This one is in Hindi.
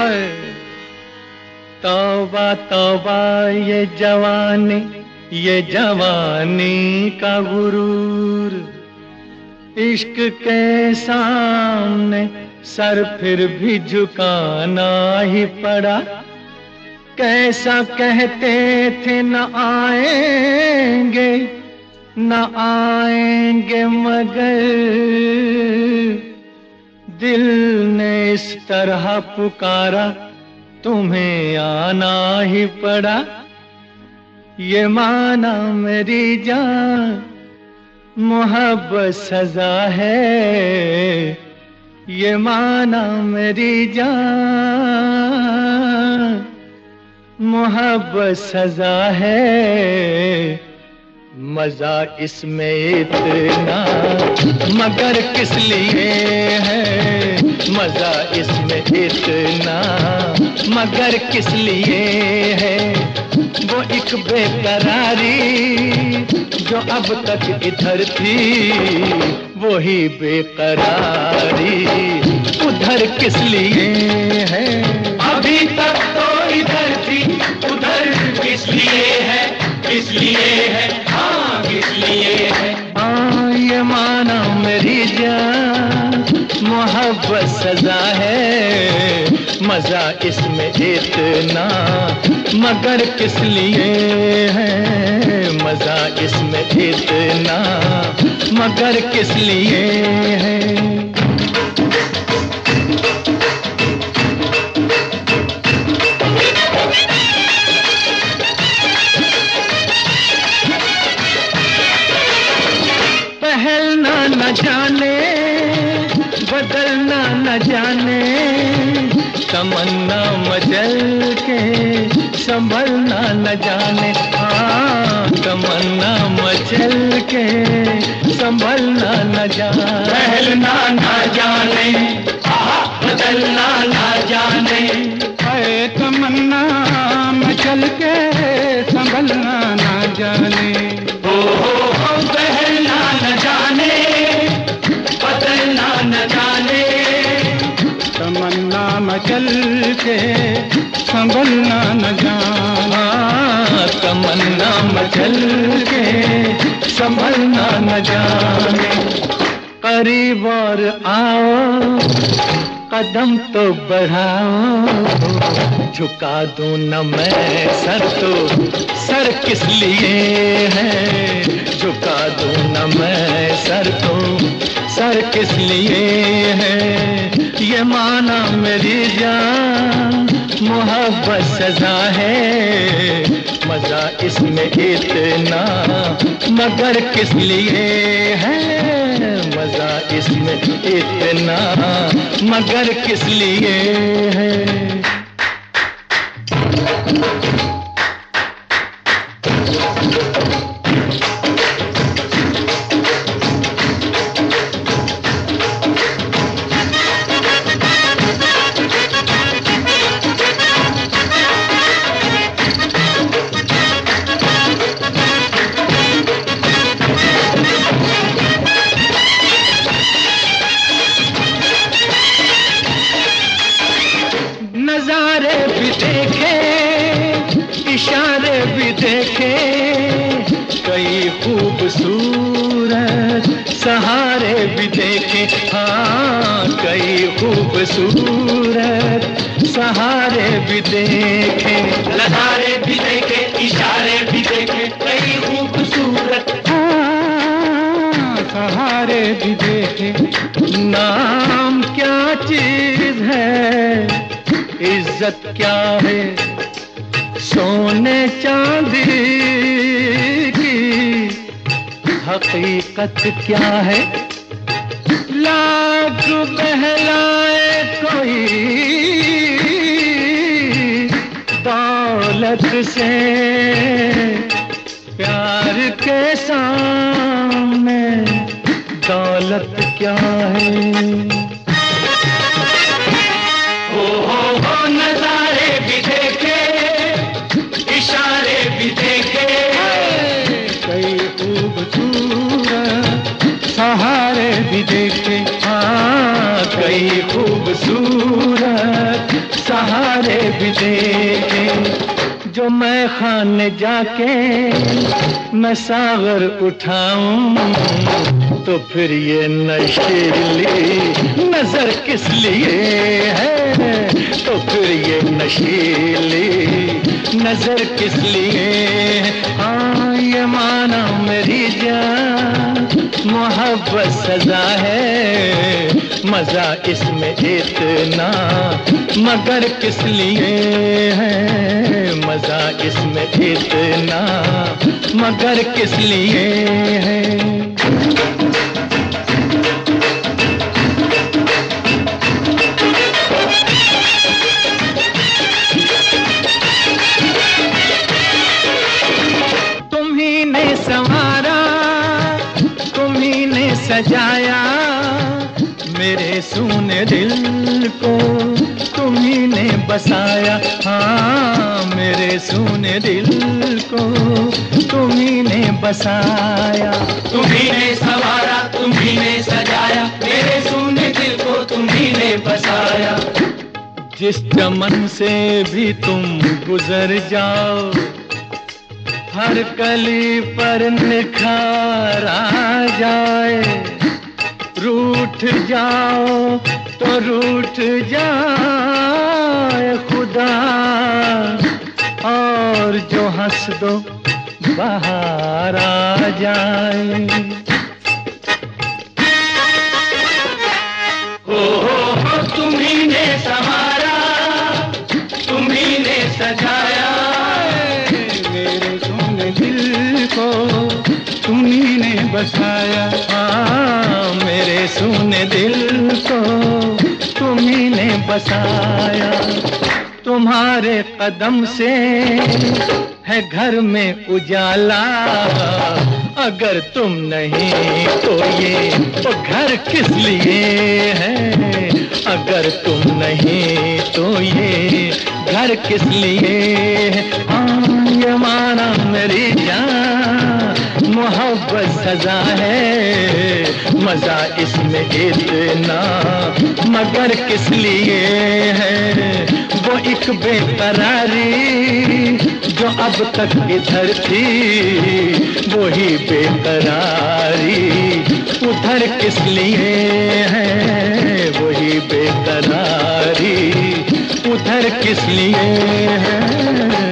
है तौबा तौबा ये जवानी का गुरूर। इश्क के सामने सर फिर भी झुकाना ही पड़ा। कैसा कहते थे न आएंगे मगर दिल ने इस तरह पुकारा तुम्हें आना ही पड़ा। ये माना मेरी जान मोहब्बत सजा है, ये माना मेरी जान मोहब्बत सजा है। मजा इसमें इतना मगर किस लिए है, मजा इसमें इतना मगर किस लिए है। वो एक बेकरारी जो अब तक इधर थी, वही बेकरारी उधर किस लिए है। अभी तक तो इधर थी उधर किस लिए है, किस लिए है, हाँ किस लिए है। हाँ ये माना मेरी जान मोहब्बत सजा है, मजा इसमें इतना मगर किस लिए है, मजा इसमें इतना मगर किस लिए है। पहलना न जाने बदलना न जाने, तमन्ना मचल के संभलना न जाने। हाँ तमन्ना मचल के संभलना न जाने। पहलना न जाने बदलना न जाने, है तमन्ना मचल के संभलना न जाने। हो पहलना न जाने बदलना न जाने, तमन्ना मचल के संभलना न जाना। तमन्ना मचल के संभलना न जाने। करीब और आओ कदम तो बढ़ाओ, झुका दूं न मैं सर तो सर किस लिए है। झुका दूं न मैं सर तो सर किस लिए है। ये माना मेरी जान मोहब्बत सजा है, मजा इसमें इतना मगर किस लिए है, मजा इसमें इतना मगर किस लिए है। नजारे भी देखे इशारे भी देखे, कई खूबसूरत सहारे भी देखे। हाँ कई खूबसूरत सहारे भी देखे। नजारे भी देखे इशारे भी देखे, कई खूबसूरत सहारे भी देखे। नाम क्या चीज है, इज्जत क्या है, सोने चांदी की हकीकत क्या है। लाख बहलाए कोई दौलत से, प्यार के सामने दौलत क्या है। हो नजारे भी देखे इशारे भी देखे, कई खूबसूरत सहारे भी देखे। हाँ कई खूबसूरत सहारे भी देखे। जो मैं खाने जाके मैं सागर उठाऊं तो फिर ये नशीली नजर किस लिए है, तो फिर ये नशीली नजर किस लिए है। हाँ ये माना मेरी जान मोहब्बत सजा है, मजा इसमें इतना मगर किस लिए है, मजा इसमें इतना मगर किस लिए है। तुम्ही ने संवारा, तुम्ही ने सजाया मेरे सूने दिल को, तुम्ही ने बसाया। हाँ मेरे सूने दिल को तुम्ही ने बसाया। तुम्ही ने संवारा, तुम्ही ने सजाया, मेरे सूने दिल को तुम्ही ने बसाया। जिस चमन से भी तुम गुजर जाओ हर कली पर निखार आ जाए। रूठ जाओ तो रूठ जाए खुदा, और जो हंस दो बाहर आ जाए। हो तुम्ही ने संवारा, तुम्ही ने सजाया, मेरे सोने दिल को तुम्ही ने बसाया। हाँ मेरे सोने दिल को तुम्ही ने बसाया। तुम्हारे कदम से है घर में उजाला, अगर तुम नहीं तो ये तो घर किस लिए है, अगर तुम नहीं तो ये घर किस लिए है। हाँ ये माना मेरी जान मोहब्बत सजा है, मजा इसमें इतना मगर किस लिए है। वो एक बेकरारी जो अब तक इधर थी, वही बेकरारी उधर किस लिए है, वही बेकरारी उधर किस लिए है।